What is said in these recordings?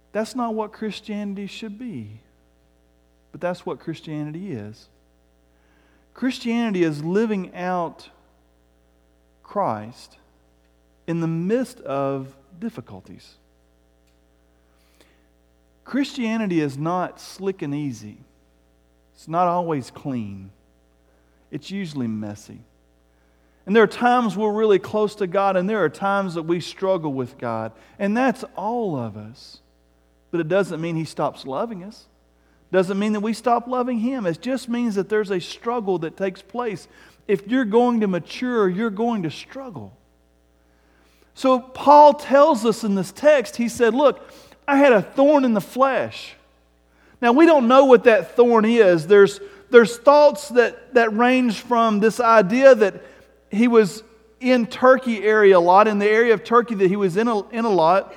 That's not what Christianity should be. But that's what Christianity is. Christianity is living out Christ in the midst of difficulties. Christianity is not slick and easy. It's not always clean. It's usually messy. And there are times we're really close to God, and there are times that we struggle with God. And that's all of us. But it doesn't mean He stops loving us. Doesn't mean that we stop loving Him. It just means that there's a struggle that takes place. If you're going to mature, you're going to struggle. So Paul tells us in this text, he said, look, I had a thorn in the flesh. Now we don't know what that thorn is. There's thoughts that range from this idea that he was in Turkey area a lot, in the area of Turkey that he was in a lot.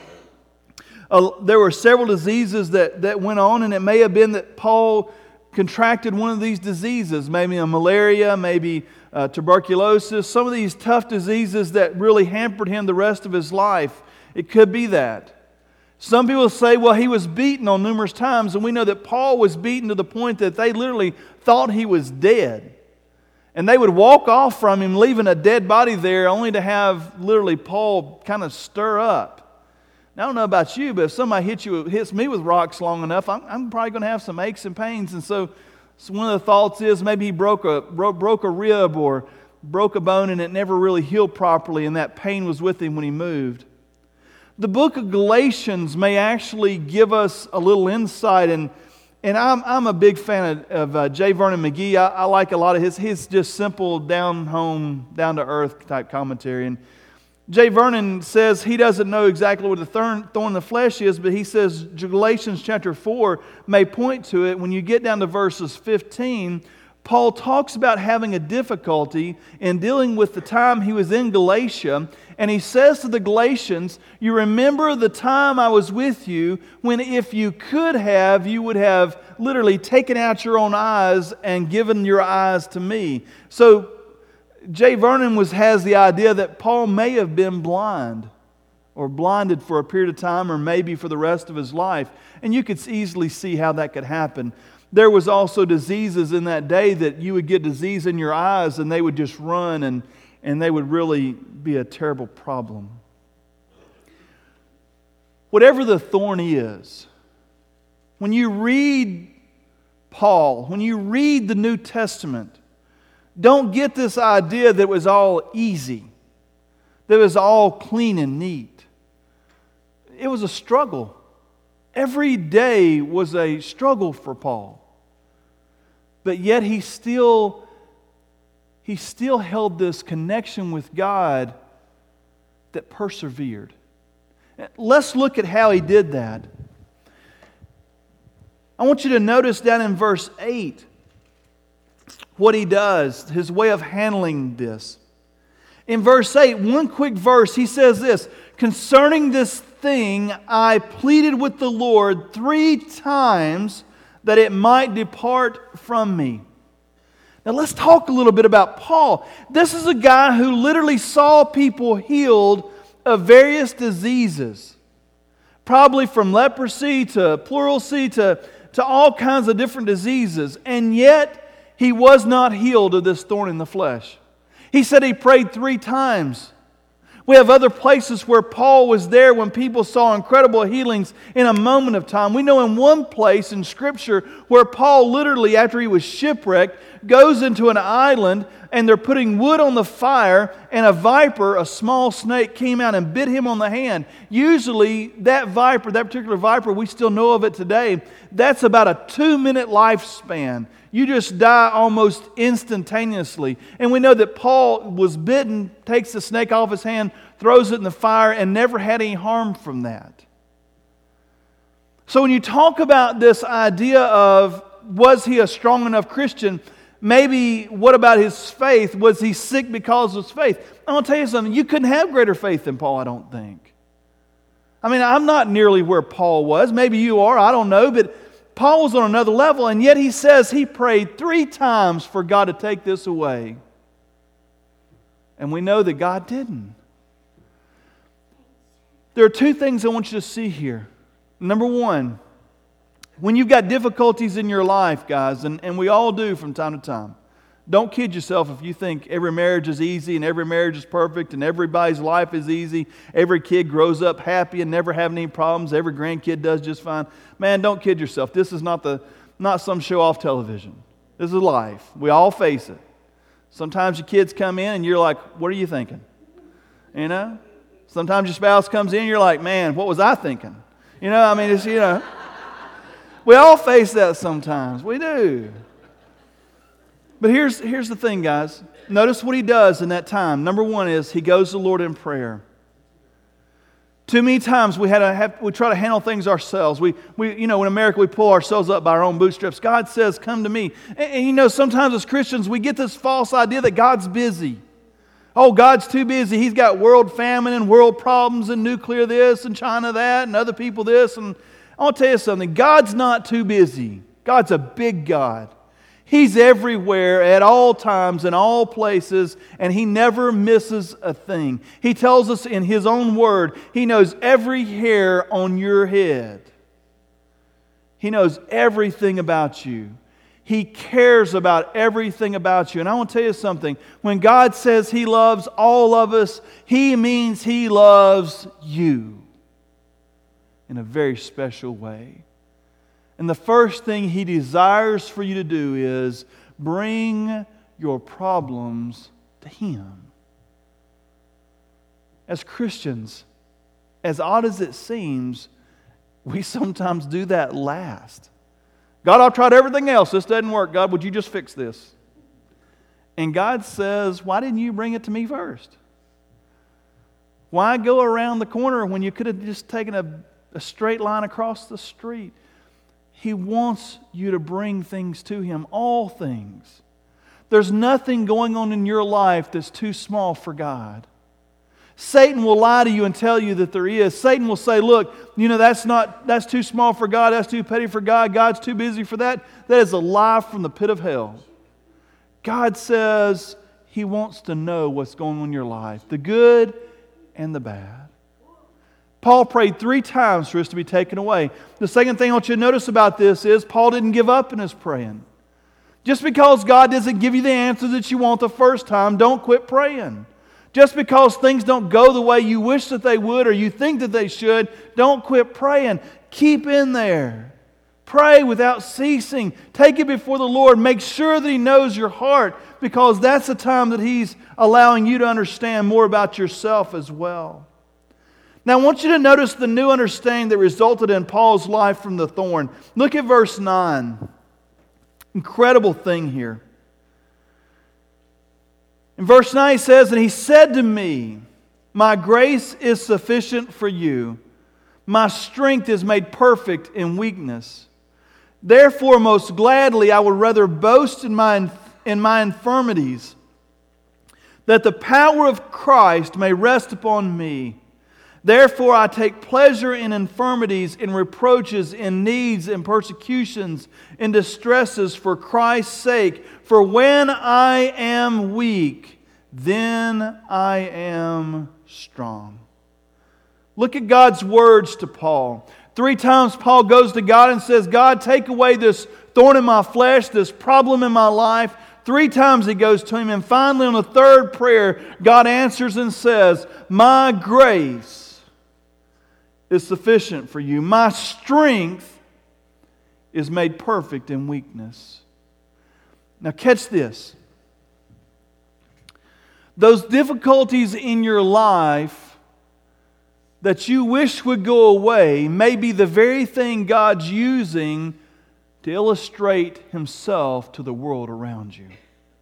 There were several diseases that went on, and it may have been that Paul contracted one of these diseases, maybe a malaria, maybe tuberculosis, some of these tough diseases that really hampered him the rest of his life. It could be that. Some people say, well, he was beaten on numerous times, and we know that Paul was beaten to the point that they literally thought he was dead. And they would walk off from him, leaving a dead body there, only to have literally Paul kind of stir up. Now, I don't know about you, but if somebody hits me with rocks long enough, I'm probably going to have some aches and pains. And so one of the thoughts is maybe he broke a rib or broke a bone and it never really healed properly, and that pain was with him when he moved. The book of Galatians may actually give us a little insight, and I'm a big fan of J. Vernon McGee. I like a lot of his just simple, down-home, down-to-earth type commentary. And J. Vernon says he doesn't know exactly what the thorn in the flesh is, but he says Galatians chapter 4 may point to it. When you get down to verses 15, Paul talks about having a difficulty in dealing with the time he was in Galatia, and he says to the Galatians, you remember the time I was with you when if you could have, you would have literally taken out your own eyes and given your eyes to me. So J. Vernon has the idea that Paul may have been blind or blinded for a period of time or maybe for the rest of his life. And you could easily see how that could happen. There was also diseases in that day that you would get disease in your eyes and they would just run and they would really be a terrible problem. Whatever the thorn is, when you read Paul, when you read the New Testament, don't get this idea that it was all easy, that it was all clean and neat. It was a struggle. Every day was a struggle for Paul. But yet he still held this connection with God that persevered. Let's look at how he did that. I want you to notice down in verse 8 what he does, his way of handling this. In verse 8, one quick verse, he says this, concerning this thing I pleaded with the Lord 3 times that it might depart from me. Now let's talk a little bit about Paul. This is a guy who literally saw people healed of various diseases. Probably from leprosy to pleurisy to all kinds of different diseases. And yet he was not healed of this thorn in the flesh. He said he prayed 3 times. We have other places where Paul was there when people saw incredible healings in a moment of time. We know in one place in Scripture where Paul literally, after he was shipwrecked, goes into an island and they're putting wood on the fire and a viper, a small snake, came out and bit him on the hand. Usually that particular viper, we still know of it today, that's about a 2-minute lifespan. You just die almost instantaneously. And we know that Paul was bitten, takes the snake off his hand, throws it in the fire, and never had any harm from that. So when you talk about this idea of, was he a strong enough Christian? Maybe, what about his faith? Was he sick because of his faith? I'm going to tell you something. You couldn't have greater faith than Paul, I don't think. I mean, I'm not nearly where Paul was. Maybe you are, I don't know, but Paul was on another level, and yet he says he prayed 3 times for God to take this away. And we know that God didn't. There are 2 things I want you to see here. Number one, when you've got difficulties in your life, guys, and we all do from time to time, don't kid yourself if you think every marriage is easy and every marriage is perfect and everybody's life is easy. Every kid grows up happy and never having any problems. Every grandkid does just fine. Man, don't kid yourself. This is not some show-off television. This is life. We all face it. Sometimes your kids come in and you're like, what are you thinking? You know? Sometimes your spouse comes in and you're like, man, what was I thinking? You know, I mean, it's, you know. We all face that sometimes. We do. But here's the thing, guys. Notice what he does in that time. Number one is he goes to the Lord in prayer. Too many times we try to handle things ourselves. We in America we pull ourselves up by our own bootstraps. God says, "Come to me." And sometimes as Christians we get this false idea that God's busy. Oh, God's too busy. He's got world famine and world problems and nuclear this and China that and other people this. And I'll tell you something. God's not too busy. God's a big God. He's everywhere at all times in all places, and He never misses a thing. He tells us in His own word, He knows every hair on your head. He knows everything about you. He cares about everything about you. And I want to tell you something. When God says He loves all of us, He means He loves you in a very special way. And the first thing He desires for you to do is bring your problems to Him. As Christians, as odd as it seems, we sometimes do that last. God, I've tried everything else. This doesn't work. God, would you just fix this? And God says, why didn't you bring it to me first? Why go around the corner when you could have just taken a straight line across the street? He wants you to bring things to Him, all things. There's nothing going on in your life that's too small for God. Satan will lie to you and tell you that there is. Satan will say, look, that's too small for God, that's too petty for God, God's too busy for that. That is a lie from the pit of hell. God says He wants to know what's going on in your life, the good and the bad. Paul prayed 3 times for this to be taken away. The second thing I want you to notice about this is Paul didn't give up in his praying. Just because God doesn't give you the answer that you want the first time, don't quit praying. Just because things don't go the way you wish that they would or you think that they should, don't quit praying. Keep in there. Pray without ceasing. Take it before the Lord. Make sure that He knows your heart, because that's the time that He's allowing you to understand more about yourself as well. Now I want you to notice the new understanding that resulted in Paul's life from the thorn. Look at verse 9. Incredible thing here. In verse 9 he says, "And He said to me, my grace is sufficient for you. My strength is made perfect in weakness. Therefore most gladly I would rather boast in my infirmities, that the power of Christ may rest upon me. Therefore I take pleasure in infirmities, in reproaches, in needs, in persecutions, in distresses for Christ's sake. For when I am weak, then I am strong." Look at God's words to Paul. 3 times Paul goes to God and says, God, take away this thorn in my flesh, this problem in my life. 3 times he goes to Him. And finally on the 3rd prayer, God answers and says, my grace is sufficient for you. My strength is made perfect in weakness. Now catch this. Those difficulties in your life that you wish would go away may be the very thing God's using to illustrate Himself to the world around you.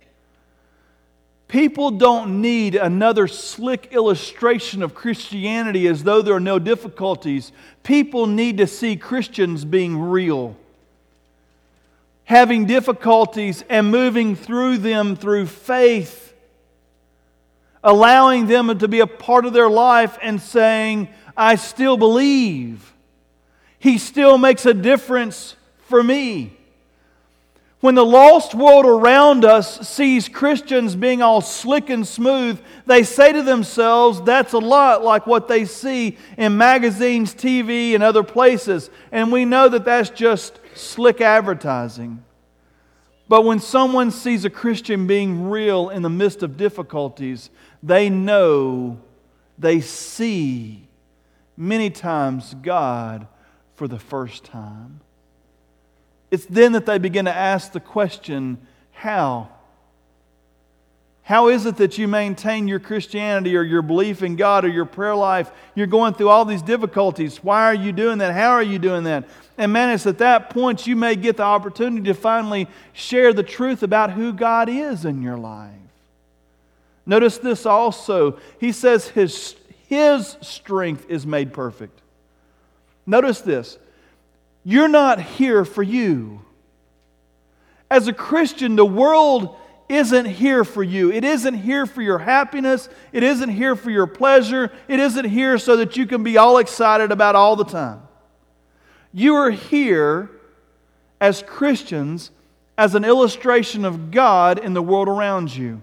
People don't need another slick illustration of Christianity as though there are no difficulties. People need to see Christians being real, having difficulties and moving through them through faith, allowing them to be a part of their life and saying, I still believe. He still makes a difference for me. When the lost world around us sees Christians being all slick and smooth, they say to themselves, that's a lot like what they see in magazines, TV, and other places. And we know that that's just slick advertising. But when someone sees a Christian being real in the midst of difficulties, they know, they see many times God for the first time. It's then that they begin to ask the question, how? How is it that you maintain your Christianity or your belief in God or your prayer life? You're going through all these difficulties. Why are you doing that? How are you doing that? And man, it's at that point you may get the opportunity to finally share the truth about who God is in your life. Notice this also. He says His strength is made perfect. Notice this. You're not here for you. As a Christian, the world isn't here for you. It isn't here for your happiness. It isn't here for your pleasure. It isn't here so that you can be all excited about all the time. You are here as Christians as an illustration of God in the world around you.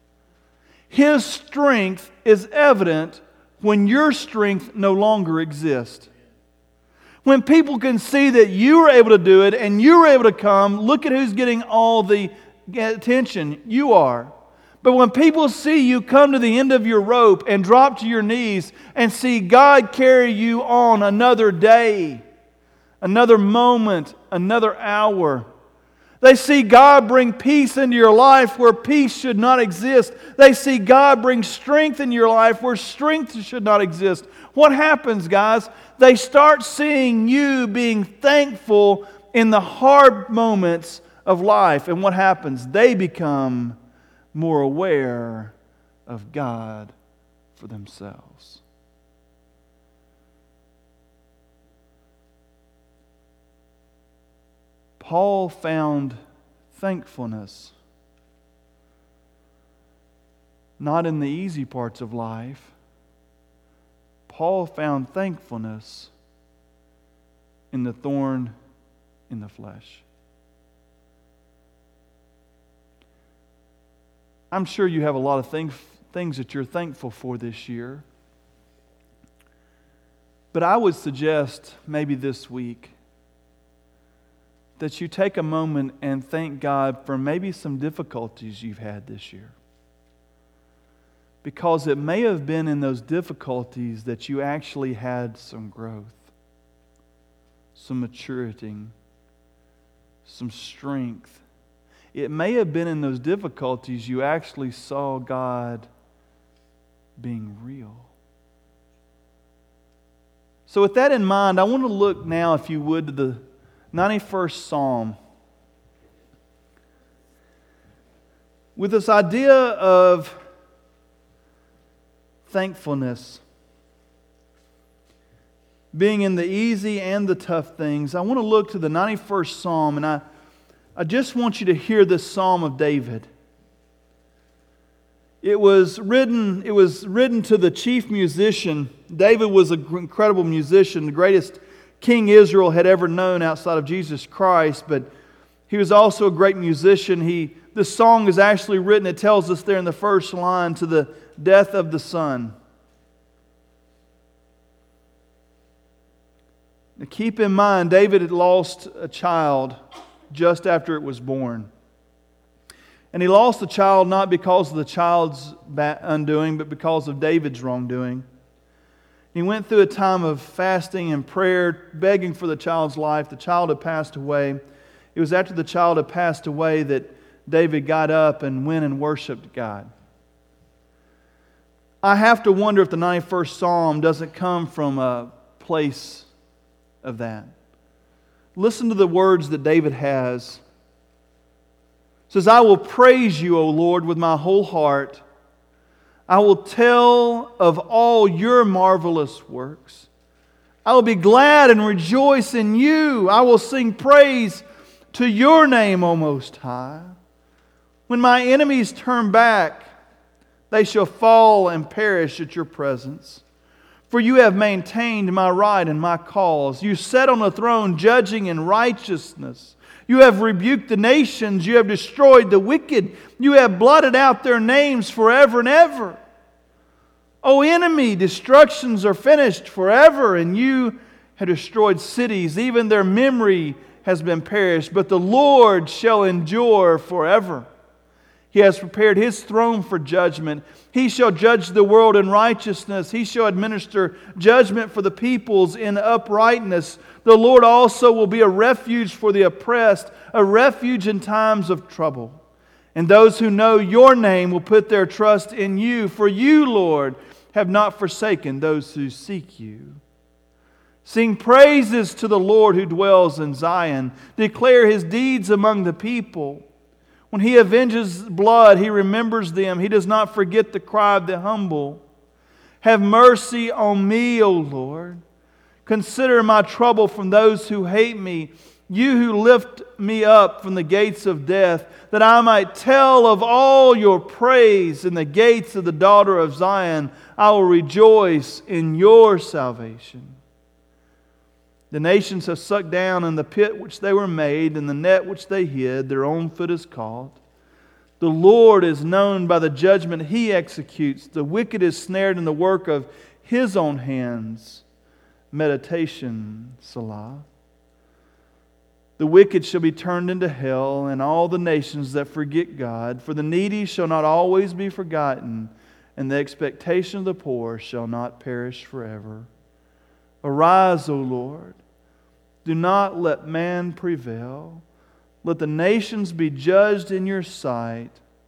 His strength is evident when your strength no longer exists. When people can see that you were able to do it and you were able to come, look at who's getting all the attention. You are. But when people see you come to the end of your rope and drop to your knees and see God carry you on another day, another moment, another hour, they see God bring peace into your life where peace should not exist. They see God bring strength in your life where strength should not exist. What happens, guys? They start seeing you being thankful in the hard moments of life. And what happens? They become more aware of God for themselves. Paul found thankfulness not in the easy parts of life. Paul found thankfulness in the thorn in the flesh. I'm sure you have a lot of things that you're thankful for this year. But I would suggest maybe this week that you take a moment and thank God for maybe some difficulties you've had this year. Because it may have been in those difficulties that you actually had some growth, some maturity, some strength. It may have been in those difficulties you actually saw God being real. So with that in mind, I want to look now, if you would, to the 91st Psalm. With this idea of thankfulness, being in the easy and the tough things, I want to look to the 91st Psalm, and I just want you to hear this Psalm of David. It was written to the chief musician. David was an incredible musician, the greatest king Israel had ever known outside of Jesus Christ, but he was also a great musician. This song is actually written, it tells us there in the first line, to the death of the son. Now keep in mind, David had lost a child just after it was born. And he lost the child not because of the child's undoing, but because of David's wrongdoing. He went through a time of fasting and prayer, begging for the child's life. The child had passed away. It was after the child had passed away that David got up and went and worshiped God. I have to wonder if the 91st Psalm doesn't come from a place of that. Listen to the words that David has. It says, I will praise you, O Lord, with my whole heart. I will tell of all your marvelous works. I will be glad and rejoice in you. I will sing praise to your name, O Most High. When my enemies turn back, they shall fall and perish at your presence. For you have maintained my right and my cause. You sat on the throne judging in righteousness. You have rebuked the nations. You have destroyed the wicked. You have blotted out their names forever and ever. O enemy, destructions are finished forever, and you have destroyed cities. Even their memory has been perished, but the Lord shall endure forever. He has prepared His throne for judgment. He shall judge the world in righteousness. He shall administer judgment for the peoples in uprightness. The Lord also will be a refuge for the oppressed, a refuge in times of trouble. And those who know Your name will put their trust in You. For You, Lord, have not forsaken those who seek You. Sing praises to the Lord who dwells in Zion. Declare His deeds among the people. When He avenges blood, He remembers them. He does not forget the cry of the humble. Have mercy on me, O Lord. Consider my trouble from those who hate me. You who lift me up from the gates of death, that I might tell of all Your praise in the gates of the daughter of Zion. I will rejoice in Your salvation. The nations have sucked down in the pit which they were made, and the net which they hid, their own foot is caught. The Lord is known by the judgment He executes. The wicked is snared in the work of His own hands. Meditation, Selah. The wicked shall be turned into hell, and all the nations that forget God. For the needy shall not always be forgotten, and the expectation of the poor shall not perish forever. Arise, O Lord. Do not let man prevail. Let the nations be judged in Your sight.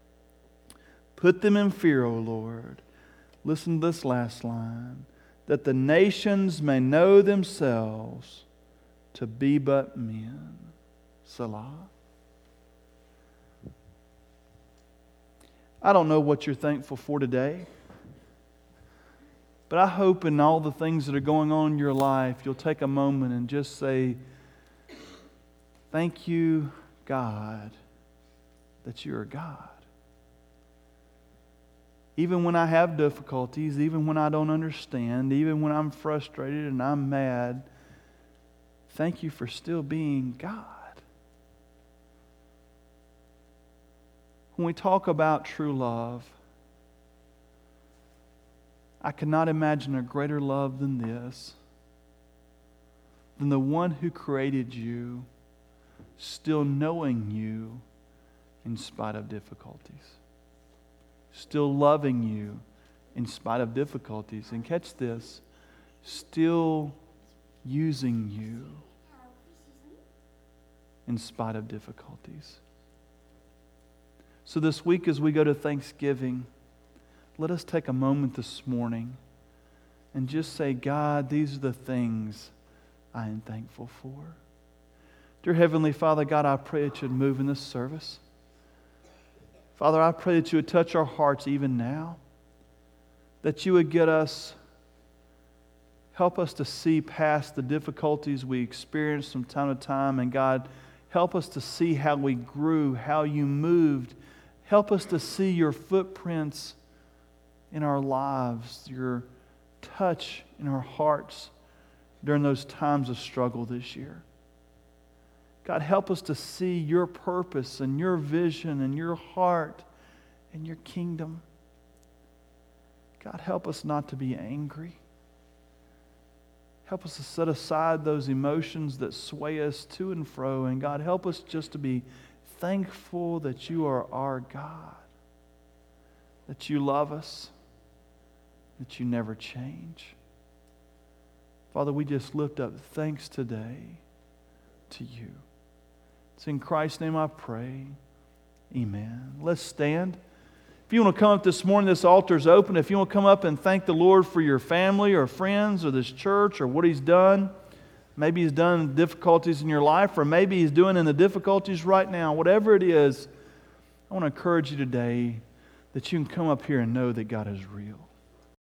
Put them in fear, O Lord. Listen to this last line. That the nations may know themselves to be but men. Selah. I don't know what you're thankful for today. But I hope in all the things that are going on in your life, you'll take a moment and just say, thank You, God, that You are God. Even when I have difficulties, even when I don't understand, even when I'm frustrated and I'm mad, thank You for still being God. When we talk about true love, I cannot imagine a greater love than this, than the one who created you, still knowing you in spite of difficulties, still loving you in spite of difficulties. And catch this, still using you in spite of difficulties. So this week as we go to Thanksgiving, let us take a moment this morning and just say, God, these are the things I am thankful for. Dear Heavenly Father, God, I pray that You'd move in this service. Father, I pray that You would touch our hearts even now. That You would help us to see past the difficulties we experience from time to time. And God, help us to see how we grew, how You moved. Help us to see Your footprints in our lives, Your touch in our hearts during those times of struggle this year. God, help us to see Your purpose and Your vision and Your heart and Your kingdom. God, help us not to be angry. Help us to set aside those emotions that sway us to and fro. And God, help us just to be thankful that You are our God, that You love us, that You never change. Father, we just lift up thanks today to You. It's in Christ's name I pray. Amen. Let's stand. If you want to come up this morning, this altar is open. If you want to come up and thank the Lord for your family or friends or this church or what He's done, maybe He's done difficulties in your life, or maybe He's doing in the difficulties right now. Whatever it is, I want to encourage you today that you can come up here and know that God is real.